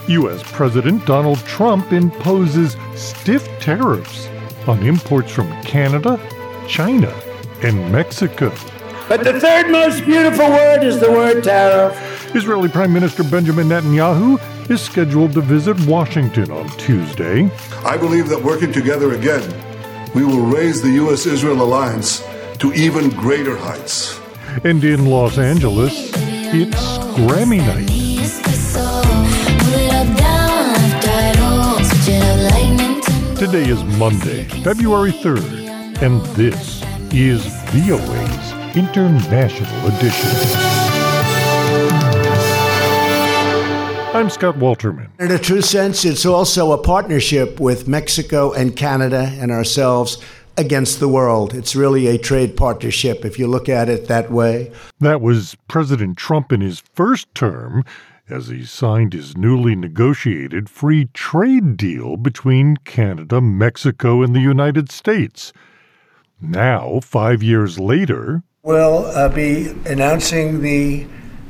U.S. President Donald Trump imposes stiff tariffs on imports from Canada, China, and Mexico. But the third most beautiful word is the word tariff. Israeli Prime Minister Benjamin Netanyahu is scheduled to visit Washington on Tuesday. I believe that working together again, we will raise the U.S.-Israel alliance to even greater heights. And in Los Angeles, it's Grammy night. Today is Monday, February 3rd, and this is VOA's International Edition. I'm Scott Walterman. In a true sense, it's also a partnership with Mexico and Canada and ourselves against the world. It's really a trade partnership, if you look at it that way. That was President Trump in his first term as he signed his newly negotiated free trade deal between Canada, Mexico, and the United States. Now, 5 years later, we'll be announcing the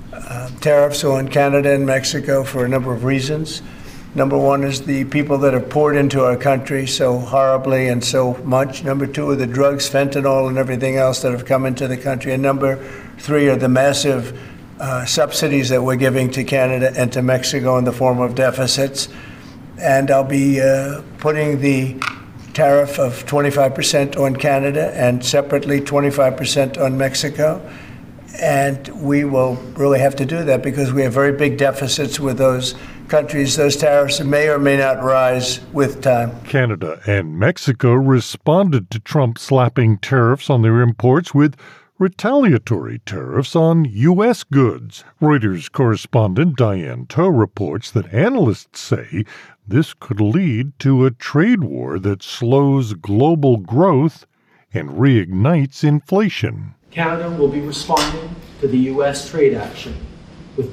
tariffs on Canada and Mexico for a number of reasons. Number one is the people that have poured into our country so horribly and so much. Number two are the drugs, fentanyl, and everything else that have come into the country. And number three are the massive subsidies that we're giving to Canada and to Mexico in the form of deficits. And I'll be putting the tariff of 25% on Canada and separately 25% on Mexico. And we will really have to do that because we have very big deficits with those countries. Those tariffs may or may not rise with time. Canada and Mexico responded to Trump slapping tariffs on their imports with retaliatory tariffs on U.S. goods. Reuters correspondent Diane Toh reports that analysts say this could lead to a trade war that slows global growth and reignites inflation. Canada will be responding to the U.S. trade action with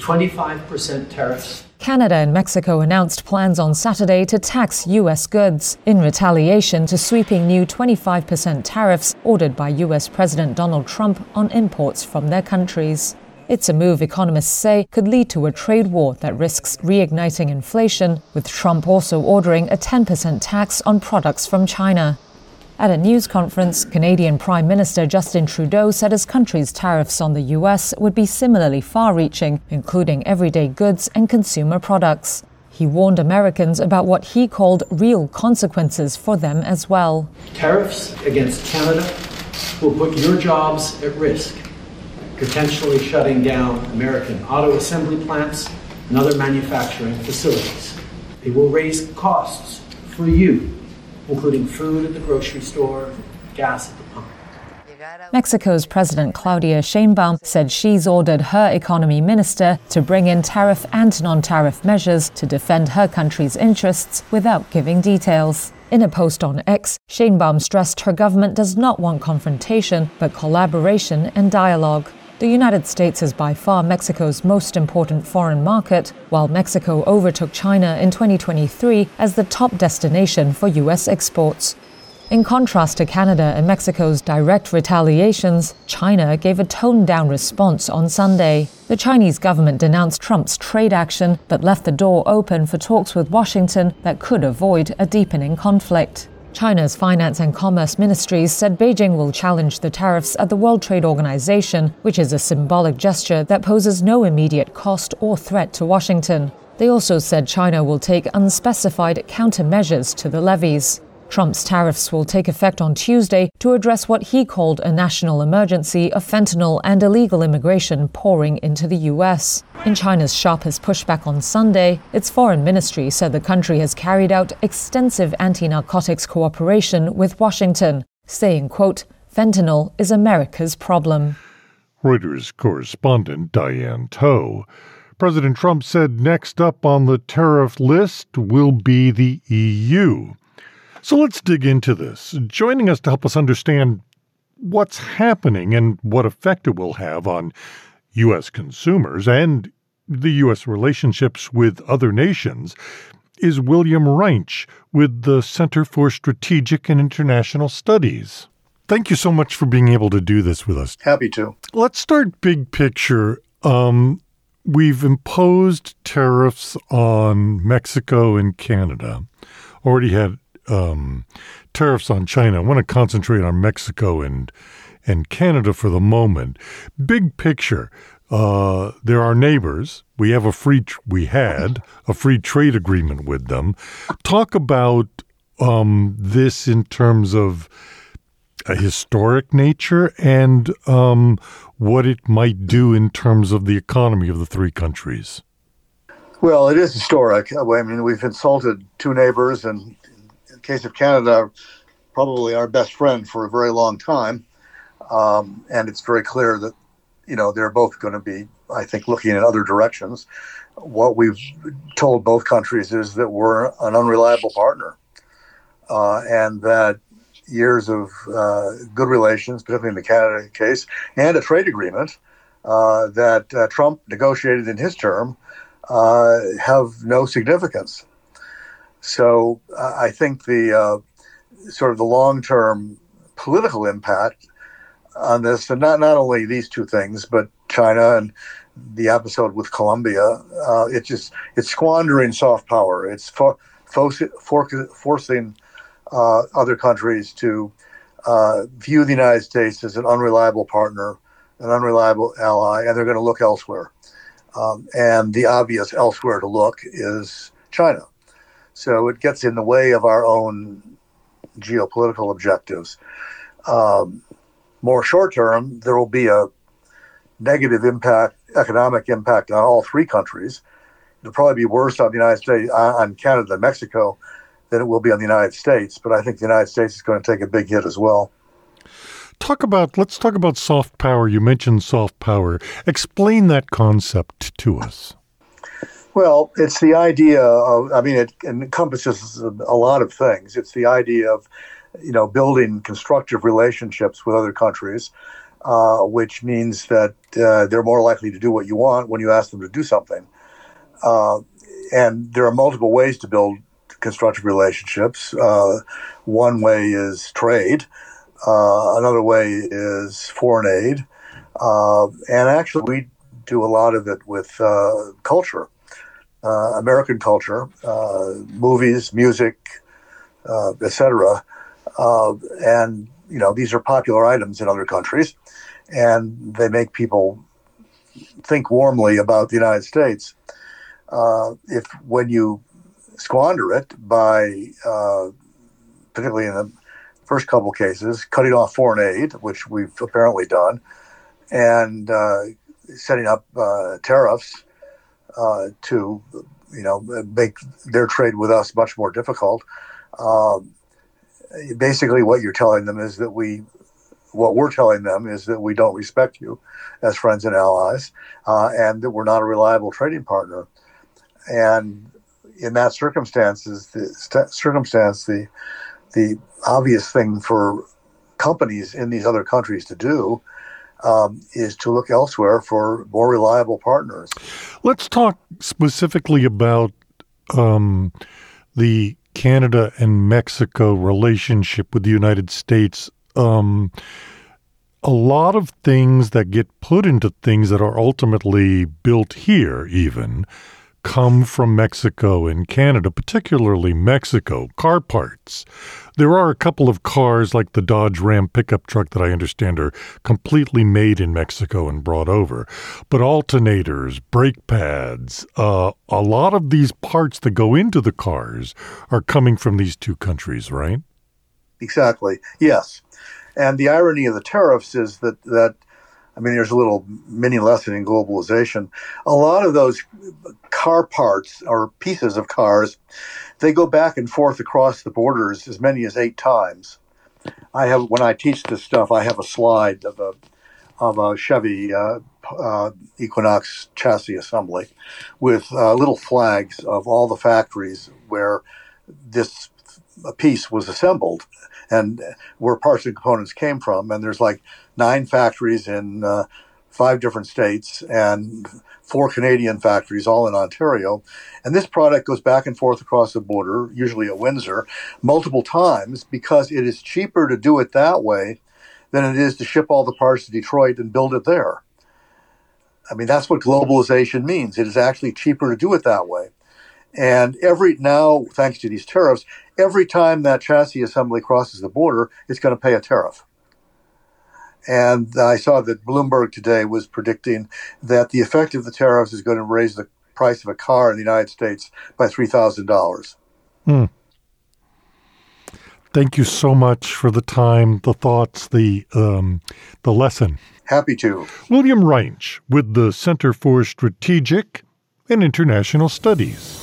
25% tariffs. Canada and Mexico announced plans on Saturday to tax U.S. goods in retaliation to sweeping new 25% tariffs ordered by U.S. President Donald Trump on imports from their countries. It's a move economists say could lead to a trade war that risks reigniting inflation, with Trump also ordering a 10% tax on products from China. At a news conference, Canadian Prime Minister Justin Trudeau said his country's tariffs on the U.S. would be similarly far-reaching, including everyday goods and consumer products. He warned Americans about what he called real consequences for them as well. Tariffs against Canada will put your jobs at risk, potentially shutting down American auto assembly plants and other manufacturing facilities. They will raise costs for you, including food at the grocery store, gas at the pump. Mexico's President Claudia Sheinbaum said she's ordered her economy minister to bring in tariff and non-tariff measures to defend her country's interests without giving details. In a post on X, Sheinbaum stressed her government does not want confrontation, but collaboration and dialogue. The United States is by far Mexico's most important foreign market, while Mexico overtook China in 2023 as the top destination for U.S. exports. In contrast to Canada and Mexico's direct retaliations, China gave a toned-down response on Sunday. The Chinese government denounced Trump's trade action, but left the door open for talks with Washington that could avoid a deepening conflict. China's Finance and Commerce ministries said Beijing will challenge the tariffs at the World Trade Organization, which is a symbolic gesture that poses no immediate cost or threat to Washington. They also said China will take unspecified countermeasures to the levies. Trump's tariffs will take effect on Tuesday to address what he called a national emergency of fentanyl and illegal immigration pouring into the U.S. In China's sharpest pushback on Sunday, its foreign ministry said the country has carried out extensive anti-narcotics cooperation with Washington, saying, quote, "Fentanyl is America's problem." Reuters correspondent Diane Toh. President Trump said next up on the tariff list will be the EU. So let's dig into this. Joining us to help us understand what's happening and what effect it will have on U.S. consumers and the U.S. relationships with other nations is William Reinsch with the Center for Strategic and International Studies. Thank you so much for being able to do this with us. Happy to. Let's start big picture. we've imposed tariffs on Mexico and Canada. Already had tariffs on China. I want to concentrate on Mexico and Canada for the moment. Big picture, they're our neighbors. We had a free trade agreement with them. Talk about this in terms of a historic nature and what it might do in terms of the economy of the three countries. Well, it is historic. I mean, we've insulted two neighbors, and in the case of Canada, probably our best friend for a very long time. And it's very clear that, they're both going to be, I think, looking in other directions. What we've told both countries is that we're an unreliable partner, and that years of good relations, particularly in the Canada case, and a trade agreement that Trump negotiated in his term have no significance. So I think the sort of the long-term political impact on this, and not only these two things, but China and the episode with Colombia, it's squandering soft power. It's forcing other countries to view the United States as an unreliable partner, an unreliable ally, and they're going to look elsewhere. And the obvious elsewhere to look is China. So it gets in the way of our own geopolitical objectives. More short term, there will be a negative impact, economic impact on all three countries. It'll probably be worse on the United States, on Canada and Mexico, than it will be on the United States. But I think the United States is going to take a big hit as well. Let's talk about soft power. You mentioned soft power. Explain that concept to us. Well, it's the idea of, it encompasses a lot of things. It's the idea of, building constructive relationships with other countries, which means that they're more likely to do what you want when you ask them to do something. And there are multiple ways to build constructive relationships. One way is trade. Another way is foreign aid. And actually, we do a lot of it with culture, American culture, movies, music, etc. And, these are popular items in other countries, and they make people think warmly about the United States. When you squander it by, particularly in the first couple cases, cutting off foreign aid, which we've apparently done, and setting up tariffs to, make their trade with us much more difficult. Basically, what you're telling them is that we're telling them is that we don't respect you as friends and allies, and that we're not a reliable trading partner. And in that circumstance, the obvious thing for companies in these other countries to do is to look elsewhere for more reliable partners. Let's talk specifically about the Canada and Mexico relationship with the United States. A lot of things that get put into things that are ultimately built here even come from Mexico and Canada, particularly Mexico, car parts. There are a couple of cars like the Dodge Ram pickup truck that I understand are completely made in Mexico and brought over. But alternators, brake pads, a lot of these parts that go into the cars are coming from these two countries, right? Exactly. Yes. And the irony of the tariffs is that there's a little mini lesson in globalization. A lot of those car parts or pieces of cars, they go back and forth across the borders as many as 8 times. When I teach this stuff, I have a slide of a Chevy Equinox chassis assembly with little flags of all the factories where this piece was assembled and where parts and components came from. And there's like 9 factories in 5 different states and 4 Canadian factories, all in Ontario. And this product goes back and forth across the border, usually at Windsor, multiple times because it is cheaper to do it that way than it is to ship all the parts to Detroit and build it there. I mean, that's what globalization means. It is actually cheaper to do it that way. And now, thanks to these tariffs, every time that chassis assembly crosses the border, it's going to pay a tariff. And I saw that Bloomberg today was predicting that the effect of the tariffs is going to raise the price of a car in the United States by $3,000. Thank you so much for the time, the thoughts, the lesson. Happy to. William Reinsch with the Center for Strategic and International Studies.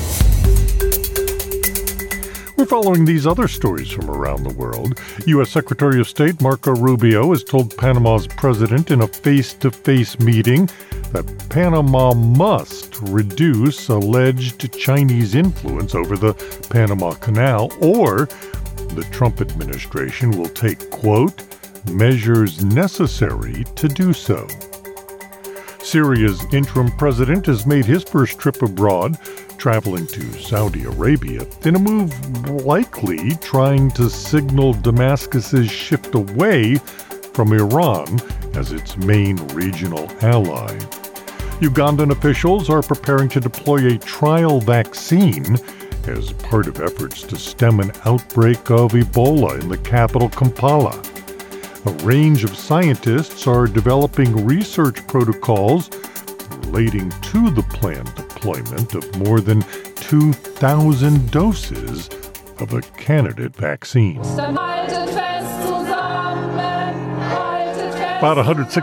We're following these other stories from around the world. U.S. Secretary of State Marco Rubio has told Panama's president in a face-to-face meeting that Panama must reduce alleged Chinese influence over the Panama Canal, or the Trump administration will take, quote, measures necessary to do so. Syria's interim president has made his first trip abroad, traveling to Saudi Arabia, in a move likely trying to signal Damascus's shift away from Iran as its main regional ally. Ugandan officials are preparing to deploy a trial vaccine as part of efforts to stem an outbreak of Ebola in the capital, Kampala. A range of scientists are developing research protocols relating to the planned deployment of more than 2,000 doses of a candidate vaccine. About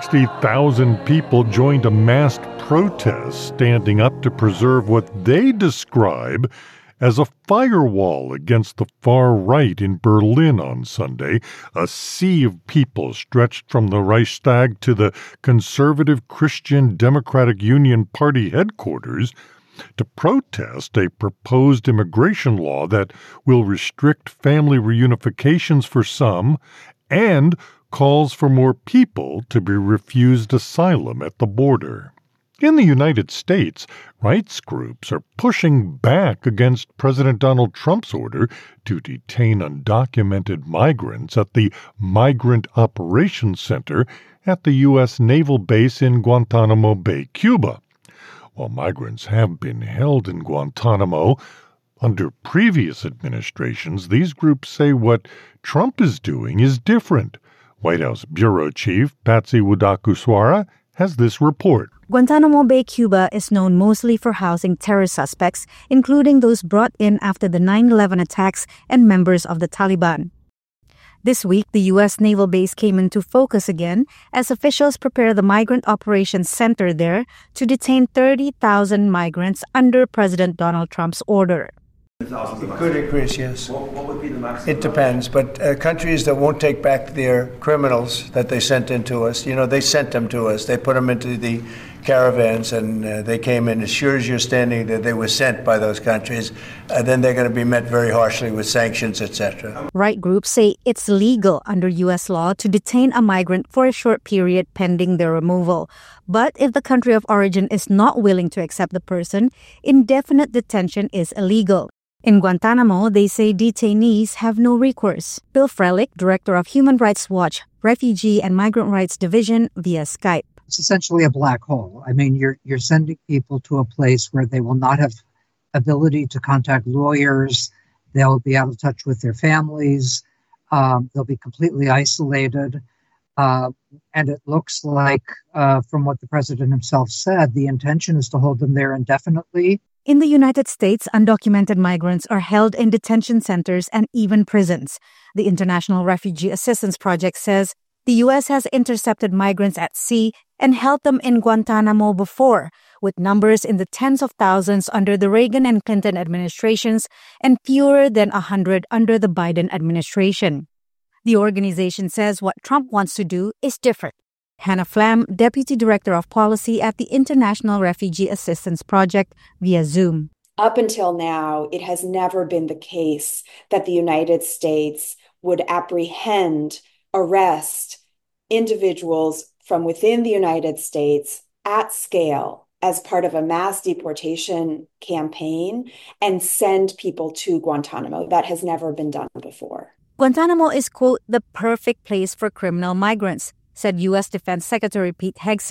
160,000 people joined a massed protest standing up to preserve what they describe as a firewall against the far right in Berlin on Sunday. A sea of people stretched from the Reichstag to the conservative Christian Democratic Union Party headquarters to protest a proposed immigration law that will restrict family reunifications for some and calls for more people to be refused asylum at the border. In the United States, rights groups are pushing back against President Donald Trump's order to detain undocumented migrants at the Migrant Operations Center at the U.S. Naval Base in Guantanamo Bay, Cuba. While migrants have been held in Guantanamo under previous administrations, these groups say what Trump is doing is different. White House Bureau Chief Patsy Widakuswara has this report. Guantanamo Bay, Cuba is known mostly for housing terror suspects, including those brought in after the 9/11 attacks and members of the Taliban. This week, the U.S. Naval Base came into focus again as officials prepare the Migrant Operations Center there to detain 30,000 migrants under President Donald Trump's order. It could increase, yes. What would be the maximum? It depends, but countries that won't take back their criminals that they sent into us, they sent them to us. They put them into the caravans and they came in. As sure as you're standing there, they were sent by those countries. Then they're going to be met very harshly with sanctions, etc. Right groups say it's legal under U.S. law to detain a migrant for a short period pending their removal. But if the country of origin is not willing to accept the person, indefinite detention is illegal. In Guantanamo, they say detainees have no recourse. Bill Frelick, director of Human Rights Watch, Refugee and Migrant Rights Division, via Skype. It's essentially a black hole. I mean, you're sending people to a place where they will not have ability to contact lawyers. They'll be out of touch with their families. They'll be completely isolated. And it looks like, from what the president himself said, the intention is to hold them there indefinitely. In the United States, undocumented migrants are held in detention centers and even prisons. The International Refugee Assistance Project says the U.S. has intercepted migrants at sea and held them in Guantanamo before, with numbers in the tens of thousands under the Reagan and Clinton administrations and fewer than 100 under the Biden administration. The organization says what Trump wants to do is different. Hannah Flam, Deputy Director of Policy at the International Refugee Assistance Project, via Zoom. Up until now, it has never been the case that the United States would apprehend, arrest individuals from within the United States at scale as part of a mass deportation campaign and send people to Guantanamo. That has never been done before. Guantanamo is, quote, the perfect place for criminal migrants, said U.S. Defense Secretary Pete Hegseth,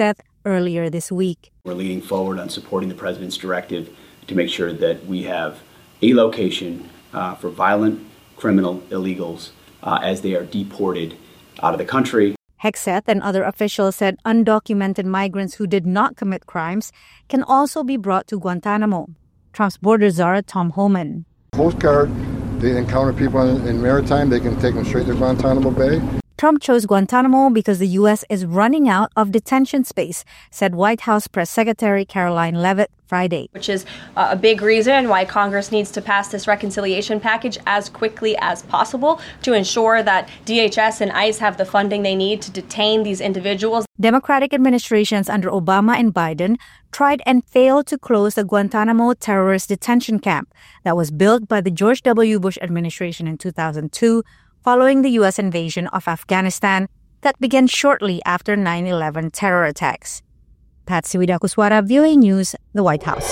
earlier this week. We're leading forward on supporting the president's directive to make sure that we have a location for violent criminal illegals as they are deported out of the country. Hegseth and other officials said undocumented migrants who did not commit crimes can also be brought to Guantanamo. Trump's border czar, Tom Homan. Coast Guard, they encounter people in maritime, they can take them straight to Guantanamo Bay. Trump chose Guantanamo because the U.S. is running out of detention space, said White House Press Secretary Caroline Leavitt Friday. Which is a big reason why Congress needs to pass this reconciliation package as quickly as possible to ensure that DHS and ICE have the funding they need to detain these individuals. Democratic administrations under Obama and Biden tried and failed to close the Guantanamo terrorist detention camp that was built by the George W. Bush administration in 2002 following the U.S. invasion of Afghanistan that began shortly after 9/11 terror attacks. Patsy Widakuswara, VOA News, the White House.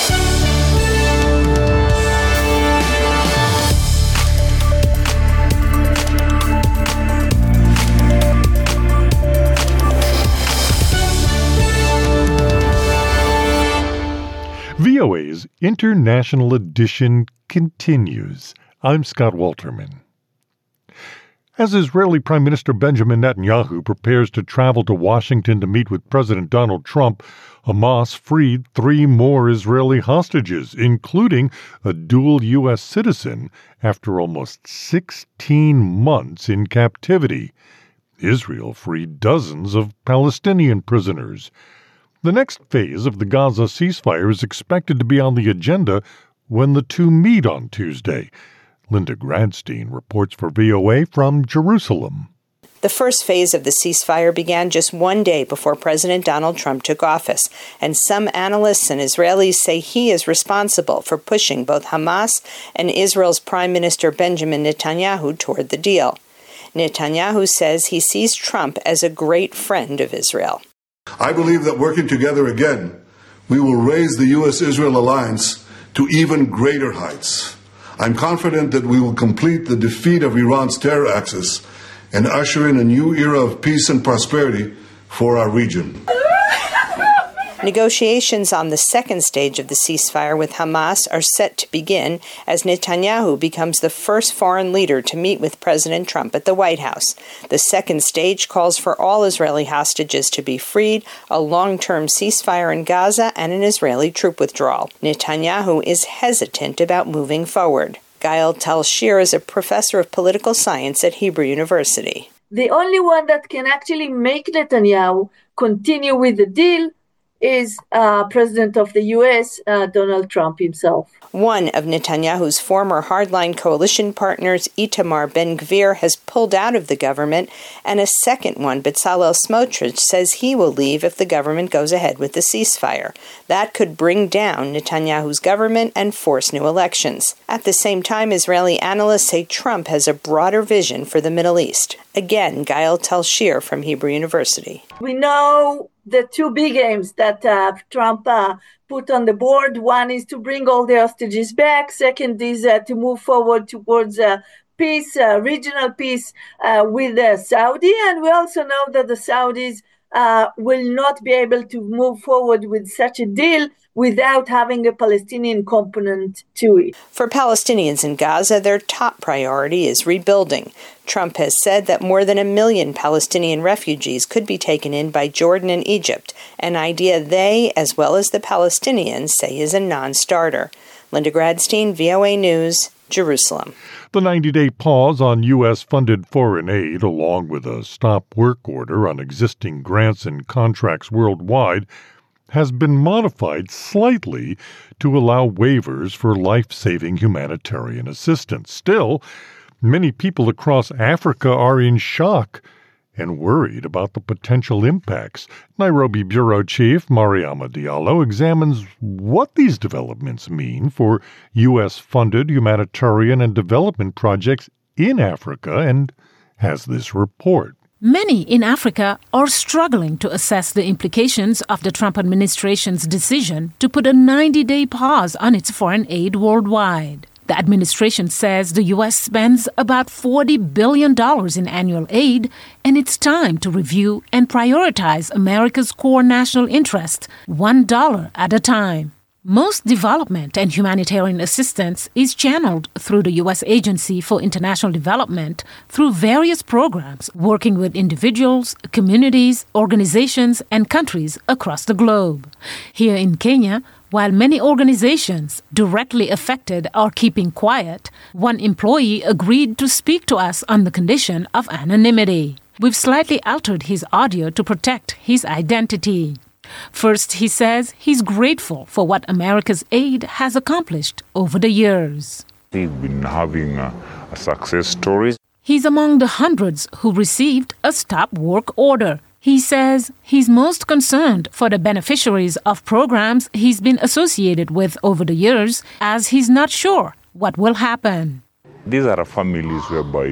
VOA's International Edition continues. I'm Scott Walterman. As Israeli Prime Minister Benjamin Netanyahu prepares to travel to Washington to meet with President Donald Trump, Hamas freed 3 more Israeli hostages, including a dual U.S. citizen, after almost 16 months in captivity. Israel freed dozens of Palestinian prisoners. The next phase of the Gaza ceasefire is expected to be on the agenda when the two meet on Tuesday. Linda Gradstein reports for VOA from Jerusalem. The first phase of the ceasefire began just one day before President Donald Trump took office, and some analysts and Israelis say he is responsible for pushing both Hamas and Israel's Prime Minister Benjamin Netanyahu toward the deal. Netanyahu says he sees Trump as a great friend of Israel. I believe that working together again, we will raise the U.S.-Israel alliance to even greater heights. I'm confident that we will complete the defeat of Iran's terror axis and usher in a new era of peace and prosperity for our region. Negotiations on the second stage of the ceasefire with Hamas are set to begin as Netanyahu becomes the first foreign leader to meet with President Trump at the White House. The second stage calls for all Israeli hostages to be freed, a long-term ceasefire in Gaza, and an Israeli troop withdrawal. Netanyahu is hesitant about moving forward. Gael Tal-Shir is a professor of political science at Hebrew University. The only one that can actually make Netanyahu continue with the deal is President of the U.S., Donald Trump himself. One of Netanyahu's former hardline coalition partners, Itamar Ben-Gvir, has pulled out of the government, and a second one, Bezalel Smotrich, says he will leave if the government goes ahead with the ceasefire. That could bring down Netanyahu's government and force new elections. At the same time, Israeli analysts say Trump has a broader vision for the Middle East. Again, Gael Tal-Shir from Hebrew University. We know the two big aims that Trump put on the board. One is to bring all the hostages back. Second is to move forward towards peace, regional peace with Saudi. And we also know that the Saudis will not be able to move forward with such a deal without having a Palestinian component to it. For Palestinians in Gaza, their top priority is rebuilding. Trump has said that more than 1 million Palestinian refugees could be taken in by Jordan and Egypt, an idea they, as well as the Palestinians, say is a non-starter. Linda Gradstein, VOA News, Jerusalem. The 90-day pause on U.S.-funded foreign aid, along with a stop work order on existing grants and contracts worldwide, has been modified slightly to allow waivers for life-saving humanitarian assistance. Still, many people across Africa are in shock and worried about the potential impacts. Nairobi Bureau Chief Mariama Diallo examines what these developments mean for U.S.-funded humanitarian and development projects in Africa and has this report. Many in Africa are struggling to assess the implications of the Trump administration's decision to put a 90-day pause on its foreign aid worldwide. The administration says the U.S. spends about $40 billion in annual aid, and it's time to review and prioritize America's core national interest, $1 at a time. Most development and humanitarian assistance is channeled through the U.S. Agency for International Development through various programs working with individuals, communities, organizations, and countries across the globe. Here in Kenya, while many organizations directly affected are keeping quiet, one employee agreed to speak to us on the condition of anonymity. We've slightly altered his audio to protect his identity. First, he says he's grateful for what America's aid has accomplished over the years. We've been having a success story. He's among the hundreds who received a stop work order. He says he's most concerned for the beneficiaries of programs he's been associated with over the years, as he's not sure what will happen. These are families whereby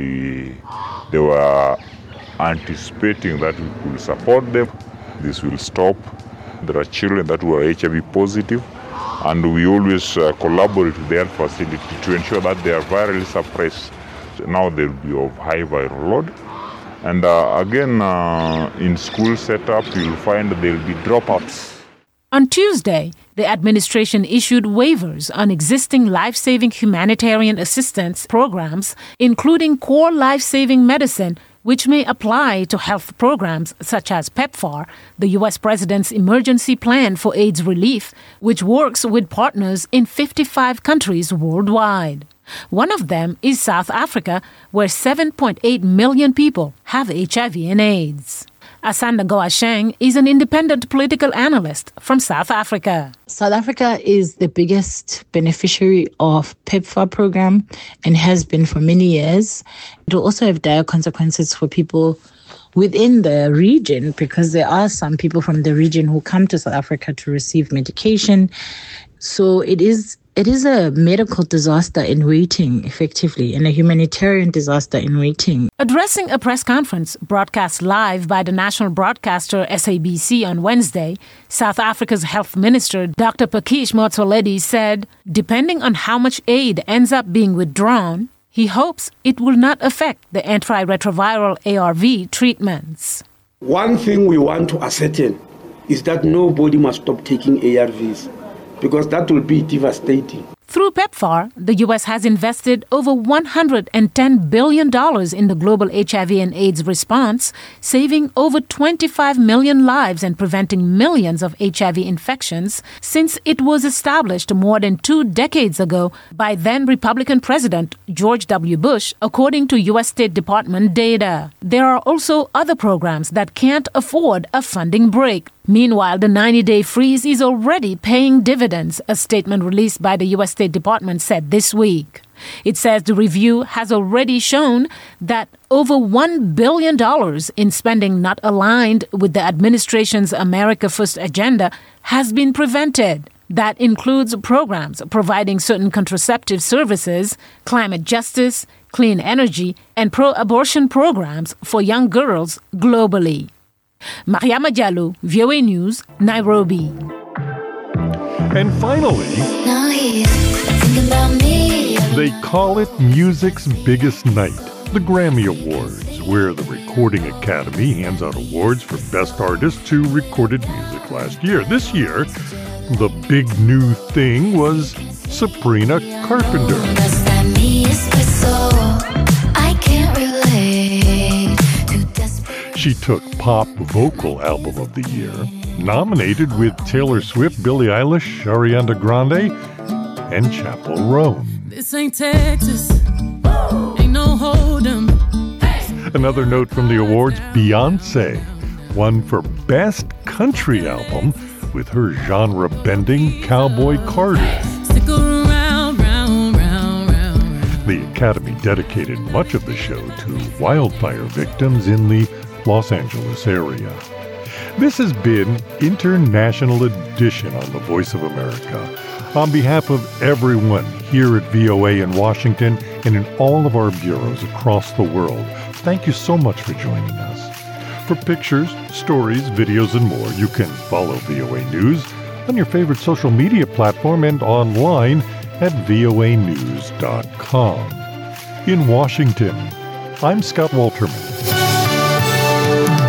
they were anticipating that we could support them. This will stop. There are children that were HIV positive, and we always collaborate with their facility to ensure that they are virally suppressed. Now they'll be of high viral load. And again, in school setup, you'll find there'll be dropouts. On Tuesday, the administration issued waivers on existing life-saving humanitarian assistance programs, including core life-saving medicine, which may apply to health programs such as PEPFAR, the U.S. President's emergency plan for AIDS relief, which works with partners in 55 countries worldwide. One of them is South Africa, where 7.8 million people have HIV and AIDS. Asanda Goasheng is an independent political analyst from South Africa. South Africa is the biggest beneficiary of PEPFAR program and has been for many years. It will also have dire consequences for people within the region, because there are some people from the region who come to South Africa to receive medication. So it is a medical disaster in waiting, effectively, and a humanitarian disaster in waiting. Addressing a press conference broadcast live by the national broadcaster SABC on Wednesday, South Africa's health minister, Dr. Pakish Motsoaledi, said, depending on how much aid ends up being withdrawn, he hopes it will not affect the antiretroviral ARV treatments. One thing we want to ascertain is that nobody must stop taking ARVs, because that will be devastating. Through PEPFAR, the U.S. has invested over $110 billion in the global HIV and AIDS response, saving over 25 million lives and preventing millions of HIV infections since it was established more than 2 decades ago by then Republican President George W. Bush, according to U.S. State Department data. There are also other programs that can't afford a funding break. Meanwhile, the 90-day freeze is already paying dividends, a statement released by the U.S. State Department said this week. It says the review has already shown that over $1 billion in spending not aligned with the administration's America First agenda has been prevented. That includes programs providing certain contraceptive services, climate justice, clean energy, and pro-abortion programs for young girls globally. Mariama Diallo, VOA News, Nairobi. And finally, they call it music's biggest night, the Grammy Awards, where the Recording Academy hands out awards for best artists who recorded music last year. This year, the big new thing was Sabrina Carpenter. She took Pop Vocal Album of the Year, nominated with Taylor Swift, Billie Eilish, Ariana Grande, and Chappell Roan. This ain't Texas, ain't no hold'em. Another note from the awards, Beyoncé won for Best Country Album with her genre-bending Cowboy Carter. Stick around, round. The Academy dedicated much of the show to wildfire victims in the Los Angeles area. This has been International Edition on The Voice of America. On behalf of everyone here at VOA in Washington and in all of our bureaus across the world, thank you so much for joining us. For pictures, stories, videos, and more, you can follow VOA News on your favorite social media platform and online at voanews.com. In Washington, I'm Scott Walterman.